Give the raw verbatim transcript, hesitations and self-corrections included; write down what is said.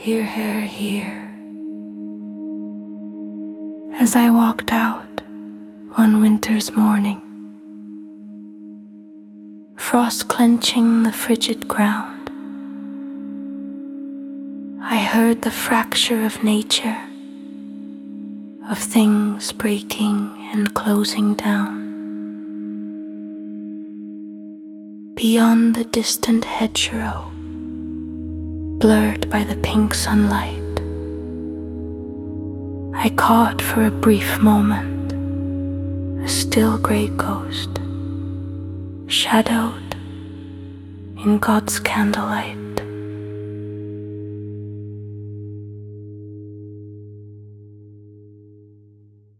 hear her here. As I walked out one winter's morning, frost clenching the frigid ground, I heard the fracture of nature, of things breaking and closing down. Beyond the distant hedgerow, blurred by the pink sunlight, I caught for a brief moment a still grey ghost, shadowed in God's candlelight.